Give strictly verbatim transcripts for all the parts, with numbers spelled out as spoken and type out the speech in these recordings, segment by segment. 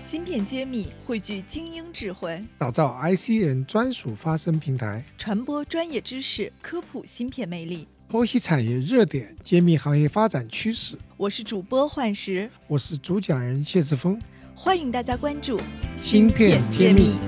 芯片揭秘汇聚精英智慧， 打造 I C 人专属发声平台， 传播专业知识，科普芯片魅力， 剖析产业热点，揭秘行业发展趋势。 我是主播幻石， 我是主讲人谢志峰， 欢迎大家关注芯片揭秘。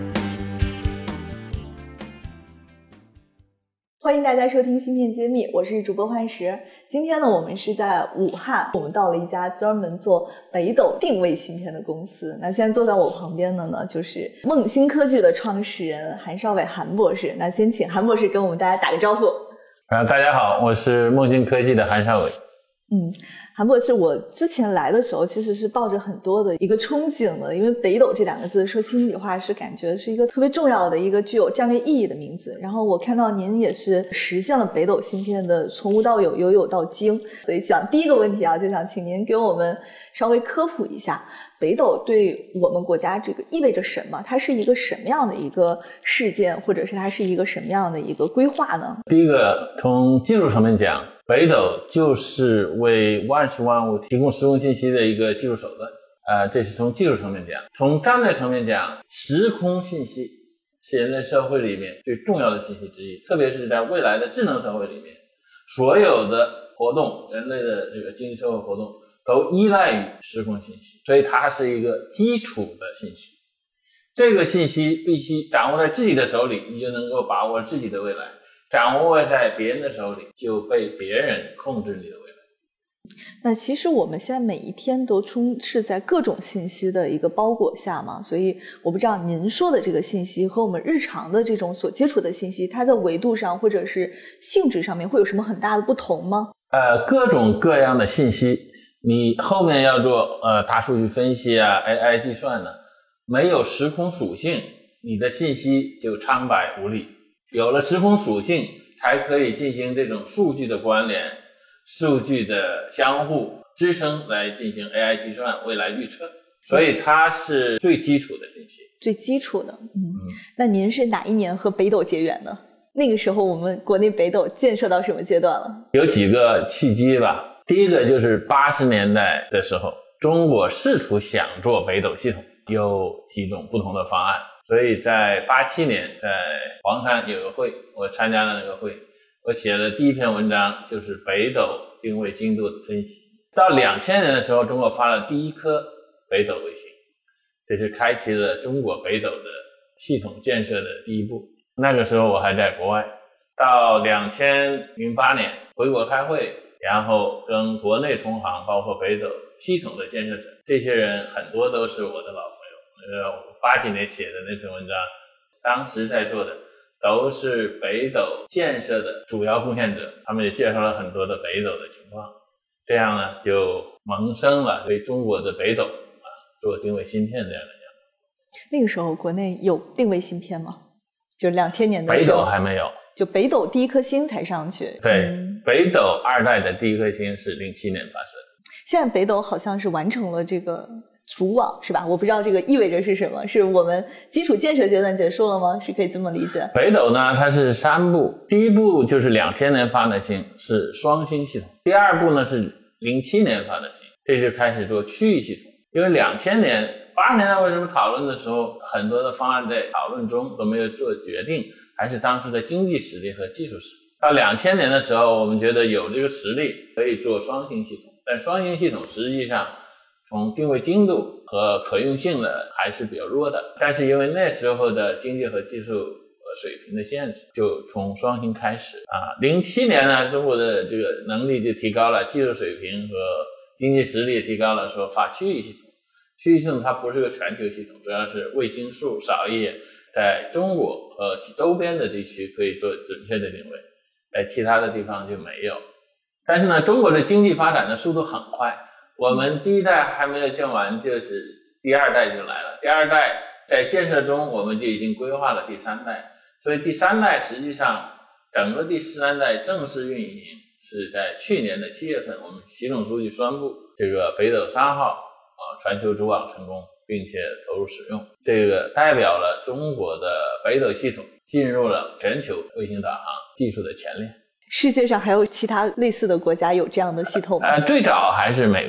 欢迎大家收听芯片揭秘，我是主播幻石。今天呢，我们是在武汉，我们到了一家专门做北斗定位芯片的公司。那现在坐在我旁边的呢，就是梦芯科技的创始人韩少伟韩博士。那先请韩博士跟我们大家打个招呼。 啊，大家好，我是梦芯科技的韩少伟。 嗯，韩博士，我之前来的时候其实是抱着很多的一个憧憬的，因为北斗这两个字说心里话是感觉是一个特别重要的一个具有战略意义的名字。然后我看到您也是实现了北斗芯片的从无到有，由有到精，所以讲第一个问题啊，就想请您给我们稍微科普一下北斗对我们国家这个意味着什么，它是一个什么样的一个事件，或者是它是一个什么样的一个规划呢？ 第一个，从技术层面讲，北斗就是为万事万物提供时空信息的一个技术手段，呃，这是从技术层面讲。从战略层面讲，时空信息是人类社会里面最重要的信息之一，特别是在未来的智能社会里面，所有的活动，人类的这个经济社会活动都依赖于时空信息，所以它是一个基础的信息。这个信息必须掌握在自己的手里，你就能够把握自己的未来。掌握在别人的手里，就被别人控制你的未来。 那其实我们现在每一天都充斥在各种信息的一个包裹下嘛，所以我不知道您说的这个信息和我们日常的这种所接触的信息，它在维度上或者是性质上面会有什么很大的不同吗？ 呃，各种各样的信息，你后面要做呃大数据分析啊 A I 计算呢，没有时空属性，你的信息就苍白无力。有了时空属性，才可以进行这种数据的关联、数据的相互支撑来进行 A I 计算、未来预测，所以它是最基础的信息。 最基础的，嗯。嗯，那您是哪一年和北斗结缘的？那个时候我们国内北斗建设到什么阶段了？ 有几个契机吧。第一个就是八十年代的时候，中国试图想做北斗系统，有几种不同的方案。所以在八七年在黄山有个会，我参加了那个会，我写的第一篇文章就是北斗定位精度的分析。到两千年的时候，中国发了第一颗北斗卫星，这是开启了中国北斗的系统建设的第一步。那个时候我还在国外。到两千零八年回国开会，然后跟国内同行包括北斗系统的建设者，这些人很多都是我的老朋友。呃，我八几年写的那篇文章，当时在做的都是北斗建设的主要贡献者，他们也介绍了很多的北斗的情况，这样呢就萌生了对中国的北斗啊做定位芯片这样的想法。 那个时候国内有定位芯片吗？就两千年的时候。 北斗还没有， 就北斗第一颗星才上去。 对， 嗯、 北斗二代的第一颗星是零七年发射。 现在北斗好像是完成了这个组网，是吧？我不知道这个意味着是什么，是我们基础建设阶段结束了吗？是可以这么理解？ 北斗呢，它是三步，第一步就是两千年发的星，是双星系统；第二步呢是零七年发的星，这就开始做区域系统。因为两千年、八十年代为什么讨论的时候，很多的方案在讨论中都没有做决定，还是当时的经济实力和技术实力。到两千年的时候，我们觉得有这个实力可以做双星系统，但双星系统实际上从定位精度和可用性呢还是比较弱的，但是因为那时候的经济和技术水平的限制，就从双星开始啊。零七年呢，中国的这个能力就提高了，技术水平和经济实力也提高了，说发区域系统。区域系统它不是个全球系统，主要是卫星数少一点，在中国和其周边的地区可以做准确的定位，在其他的地方就没有。但是呢，中国的经济发展的速度很快。我们第一代还没有建完，就是第二代就来了。第二代在建设中，我们就已经规划了第三代，所以第三代实际上整个第三代正式运营是在去年的七月份，我们习总书记宣布这个北斗三号啊全球组网成功，并且投入使用，这个代表了中国的北斗系统进入了全球卫星导航技术的前列。 世界上还有其他类似的国家有这样的系统吗？ 呃，最早还是美国，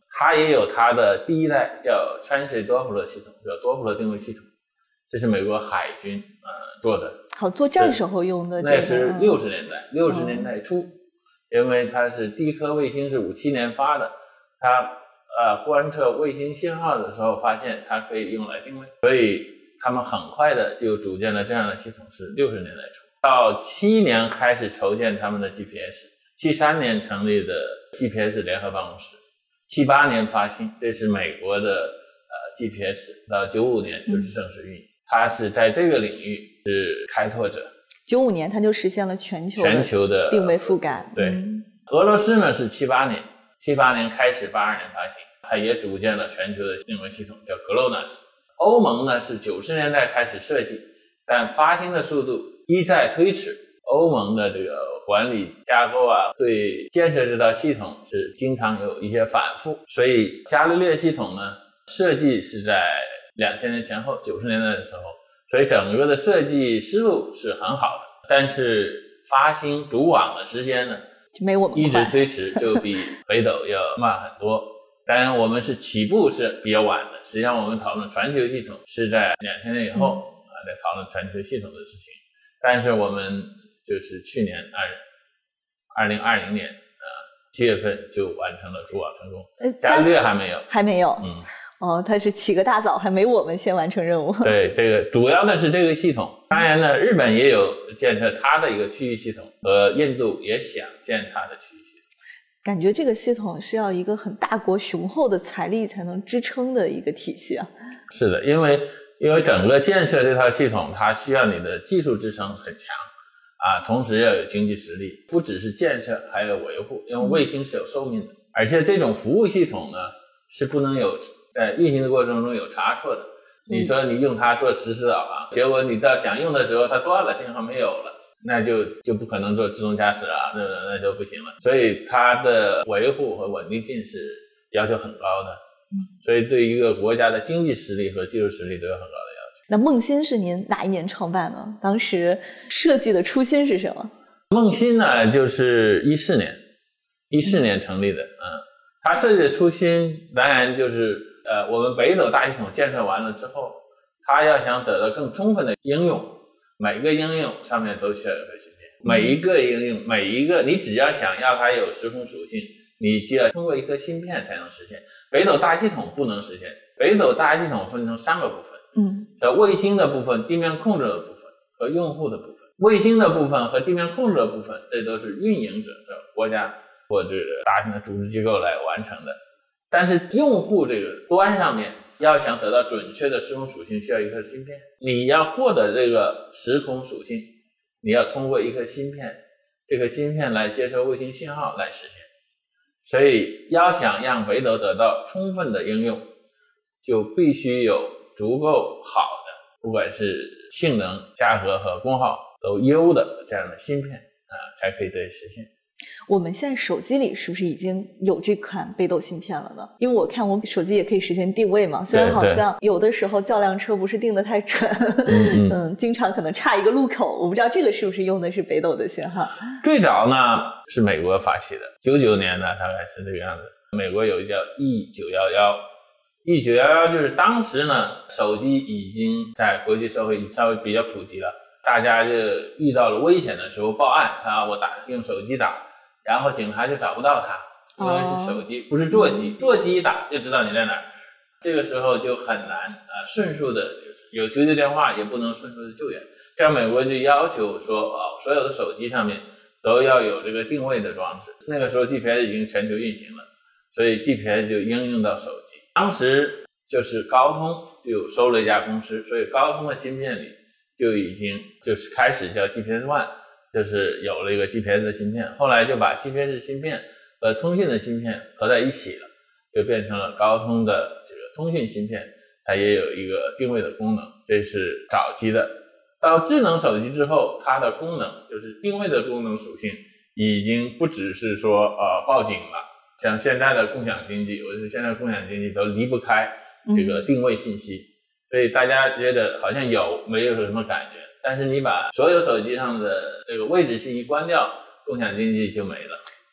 它也有它的第一代叫川崎多普勒系统，叫多普勒定位系统，这是美国海军呃做的。 好，作战时候用的、这个。 那是六十年代，六十年代初，因为它是第一颗卫星是五七年发的，它呃观测卫星信号的时候发现它可以用来定位，所以他们很快的就组建了这样的系统，是六十年代初。到七年开始筹建他们的 G P S， 七三年成立的 G P S 联合办公室，七八年发行，这是美国的呃 G P S， 到九五年就是正式运营。嗯，它是在这个领域是开拓者。 九五年它就实现了全球全球的定位覆盖。 对， 嗯， 俄罗斯呢是七八年，七八年开始，八二年发行，它也组建了全球的定位系统，叫 GLONASS。欧盟呢是九十年代开始设计，但发行的速度一再推迟。欧盟的这个管理架构啊，对建设这套系统是经常有一些反复，所以伽利略系统呢设计是在两千年前后，九十年代的时候，所以整个的设计思路是很好的，但是发行组网的时间呢， 就没我们快， 一直推迟，就比北斗要慢很多。当然，我们是起步是比较晚的，实际上我们讨论全球系统是在两千年以后啊，在讨论全球系统的事情。但是我们就是去年二二零二零年啊七月份就完成了组网成功， 呃， 伽利略还没有， 还没有， 嗯。 哦，他是起个大早，还没我们先完成任务。 对，这个主要的是这个系统。当然呢，日本也有建设它的一个区域系统，和印度也想建它的区域系统。 感觉这个系统是要一个很大国雄厚的财力才能支撑的一个体系啊。 是的，因为因为整个建设这套系统，它需要你的技术支撑很强啊，同时要有经济实力，不只是建设，还有维护，因为卫星是有寿命的，而且这种服务系统呢是不能有在运行的过程中有差错的。你说你用它做实时导航，结果你到想用的时候它断了，信号没有了，那就就不可能做自动驾驶啊，那那就不行了。所以它的维护和稳定性是要求很高的，所以对于一个国家的经济实力和技术实力都有很高的要求。 那梦芯是您哪一年创办呢？当时设计的初心是什么？ 梦芯呢，就是一四年，一四年成立的，嗯，它设计的初心当然就是呃，我们北斗大系统建设完了之后，它要想得到更充分的应用，每个应用上面都需要有个芯片，每一个应用，每一个你只要想要它有时空属性，你就要通过一颗芯片才能实现。北斗大系统不能实现，北斗大系统分成三个部分， 嗯， 叫卫星的部分、地面控制的部分和用户的部分。卫星的部分和地面控制的部分，这都是运营者的国家或者大型的组织机构来完成的。但是用户这个端上面要想得到准确的时空属性，需要一颗芯片。你要获得这个时空属性，你要通过一颗芯片，这个芯片来接收卫星信号来实现。所以要想让北斗得到充分的应用，就必须有足够好的，不管是性能、价格和功耗都优的这样的芯片啊，才可以得以实现。 我们现在手机里是不是已经有这款北斗芯片了呢？因为我看我手机也可以实现定位嘛，虽然好像有的时候较量车不是定得太准，嗯, 嗯，经常可能差一个路口，我不知道这个是不是用的是北斗的信号。 最早呢是美国发起的，九九年呢大概是这个样子。美国有一个叫 E 九一一，E 九一一就是当时呢手机已经在国际社会稍微比较普及了，大家就遇到了危险的时候报案啊，我打用手机打，然后警察就找不到他，因为是手机，不是座机，座机一打就知道你在哪儿。这个时候就很难啊，迅速的就是有求救电话也不能迅速的救援。这样美国就要求说，哦，所有的手机上面都要有这个定位的装置。那个时候 G P S 已经全球运行了，所以 G P S 就应用到手机。当时就是高通就收了一家公司，所以高通的芯片里就已经就是开始叫 G P S One， 就是有了一个 G P S 的芯片，后来就把 G P S 芯片和通讯的芯片合在一起了，就变成了高通的这个通讯芯片，它也有一个定位的功能，这是早期的。到智能手机之后，它的功能就是定位的功能属性已经不只是说呃报警了，像现在的共享经济，我觉得现在共享经济都离不开这个定位信息。嗯，所以大家觉得好像有没有什么感觉，但是你把所有手机上的这个位置信息关掉，共享经济就没了。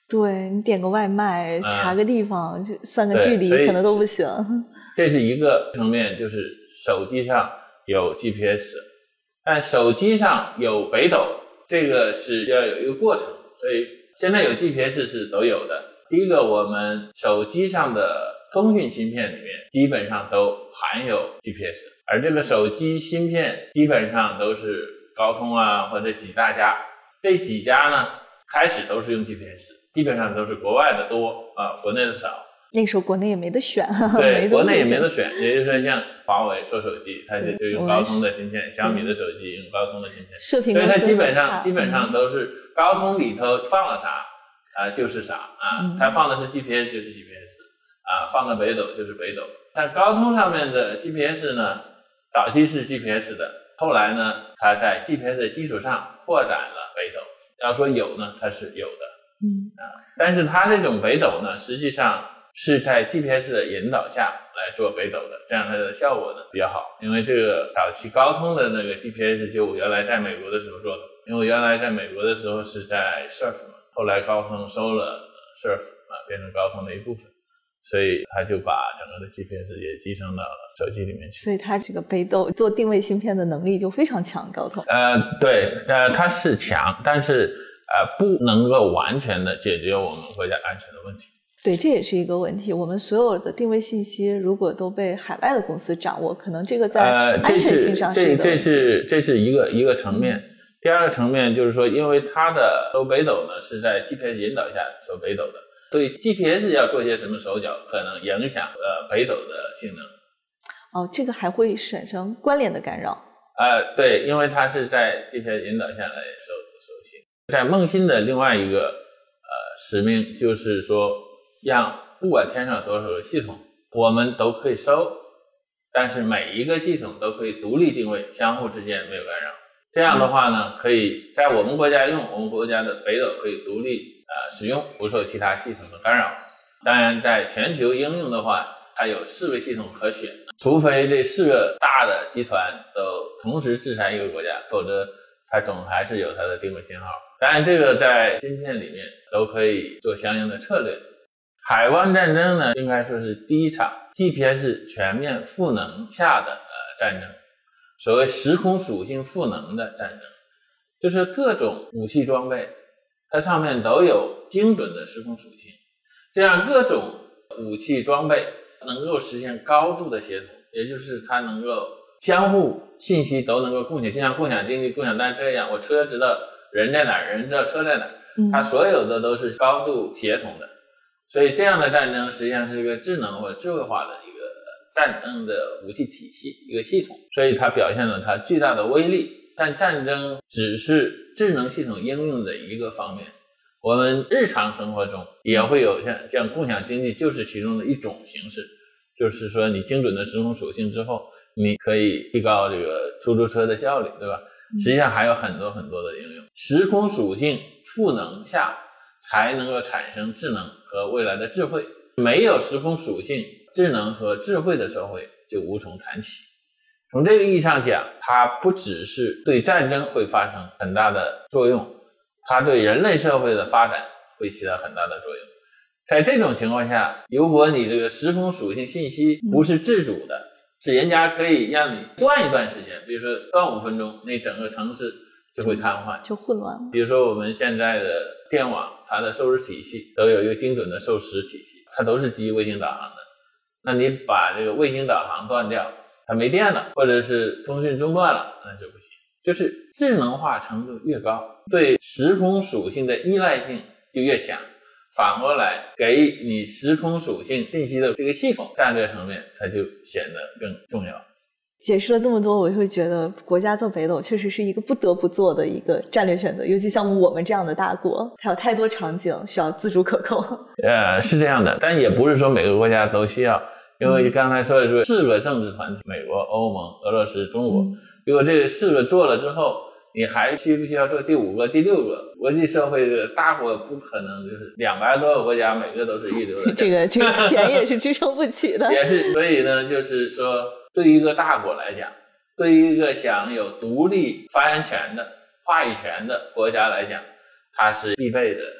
对，你点个外卖， 嗯、 查个地方，就算个距离，可能都不行。 这是一个层面，就是手机上有 G P S， 但手机上有北斗，这个是要有一个过程。所以现在有 G P S 是都有的。第一个，我们手机上的通讯芯片里面基本上都含有 G P S， 而这个手机芯片基本上都是高通啊或者几大家，这几家呢开始都是用 G P S， 基本上都是国外的多啊，国内的少。 那个时候国内也没得选， 对，国内也没得选，也就是说像华为做手机，它就就用高通的芯片，小米的手机用高通的芯片， 射频所以它基本上基本上都是高通里头放了啥啊、呃、就是啥啊、嗯，它放的是 G P S 就是 G P S 啊，放的北斗就是北斗。但高通上面的 G P S 呢，早期是 G P S 的，后来呢，它在 G P S 的基础上扩展了北斗。要说有呢，它是有的， 嗯啊，但是它这种北斗呢，实际上是在 G P S 的引导下来做北斗的，这样它的效果呢比较好。因为这个早期高通的那个 G P S 就我原来在美国的时候做的，因为我原来在美国的时候是在 Surf 嘛，后来高通收了 Surf 啊，变成高通的一部分，所以他就把整个的 G P S 也集成到了手机里面去。 所以它这个北斗做定位芯片的能力就非常强，高通。 呃，对，呃，它是强，但是呃不能够完全的解决我们国家安全的问题。 对，这也是一个问题。我们所有的定位信息如果都被海外的公司掌握，可能这个在安全性上是一个问题。 呃、这是这这是这是一个一个层面。嗯、第二个层面就是说，因为它的收北斗呢是在 G P S 引导下收北斗的，所以 G P S 要做些什么手脚，可能影响呃北斗的性能。 哦，这个还会产生关联的干扰。 呃，对，因为它是在 G P S 引导下来收收信。在梦芯的另外一个呃使命就是说，让不管天上有多少个系统，我们都可以收，但是每一个系统都可以独立定位，相互之间没有干扰。这样的话呢，可以在我们国家用，我们国家的北斗可以独立呃使用，不受其他系统的干扰。当然，在全球应用的话，它有四个系统可选，除非这四个大的集团都同时制裁一个国家，否则它总还是有它的定位信号。当然，这个在芯片里面都可以做相应的策略。海湾战争呢，应该说是第一场 G P S 全面赋能下的呃战争，所谓时空属性赋能的战争，就是各种武器装备，它上面都有精准的时空属性，这样各种武器装备能够实现高度的协同，也就是它能够相互信息都能够共享，就像共享经济、共享单车一样，我车知道人在哪儿，人知道车在哪儿，它所有的都是高度协同的。所以这样的战争实际上是一个智能或者智慧化的一个战争的武器体系，一个系统，所以它表现了它巨大的威力。但战争只是智能系统应用的一个方面，我们日常生活中也会有像像共享经济就是其中的一种形式，就是说你精准的时空属性之后，你可以提高这个出租车的效率，对吧？实际上还有很多很多的应用，时空属性赋能下才能够产生智能和未来的智慧，没有时空属性，智能和智慧的社会就无从谈起。从这个意义上讲，它不只是对战争会发生很大的作用，它对人类社会的发展会起到很大的作用。在这种情况下，如果你这个时空属性信息不是自主的，是人家可以让你断一段时间，比如说断五分钟，那整个城市就会瘫痪， 就混乱了。 比如说我们现在的电网，它的收拾体系都有一个精准的收拾体系，它都是基于卫星导航的。那你把这个卫星导航断掉，它没电了，或者是通讯中断了，那就不行。就是智能化程度越高，对时空属性的依赖性就越强。反过来，给你时空属性信息的这个系统战略层面，它就显得更重要。 解释了这么多，我会觉得国家做北斗确实是一个不得不做的一个战略选择，尤其像我们这样的大国，它有太多场景需要自主可控。 呃，是这样的，但也不是说每个国家都需要，因为刚才说的是四个政治团体，美国、欧盟、俄罗斯、中国，如果这四个做了之后，你还需不需要做第五个、第六个？国际社会这个大国不可能就是两百多个国家每个都是一流的， 这个这个钱也是支撑不起的。 也是，所以呢，就是说，对于一个大国来讲，对于一个想有独立发言权的、话语权的国家来讲，它是必备的。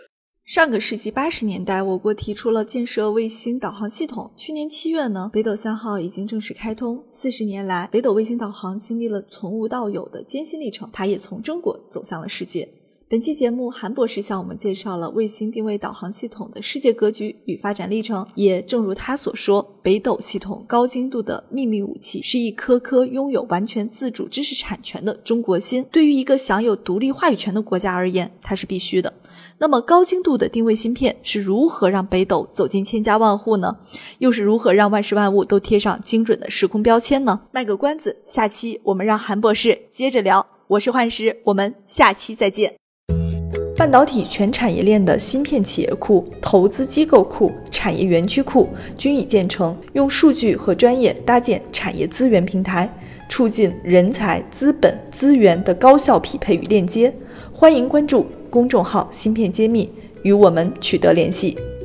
上个世纪八十年代，我国提出了建设卫星导航系统。去年七月呢，北斗三号已经正式开通。四十年来，北斗卫星导航经历了从无到有的艰辛历程，它也从中国走向了世界。本期节目，韩博士向我们介绍了卫星定位导航系统的世界格局与发展历程。也正如他所说，北斗系统高精度的秘密武器，是一颗颗拥有完全自主知识产权的中国心。对于一个享有独立话语权的国家而言，它是必须的。那么高精度的定位芯片是如何让北斗走进千家万户呢？又是如何让万事万物都贴上精准的时空标签呢？卖个关子，下期我们让韩博士接着聊。我是幻石，我们下期再见。半导体全产业链的芯片企业库、投资机构库、产业园区库均已建成，用数据和专业搭建产业资源平台，促进人才、资本、资源的高效匹配与链接。欢迎关注公众号芯片揭秘，与我们取得联系。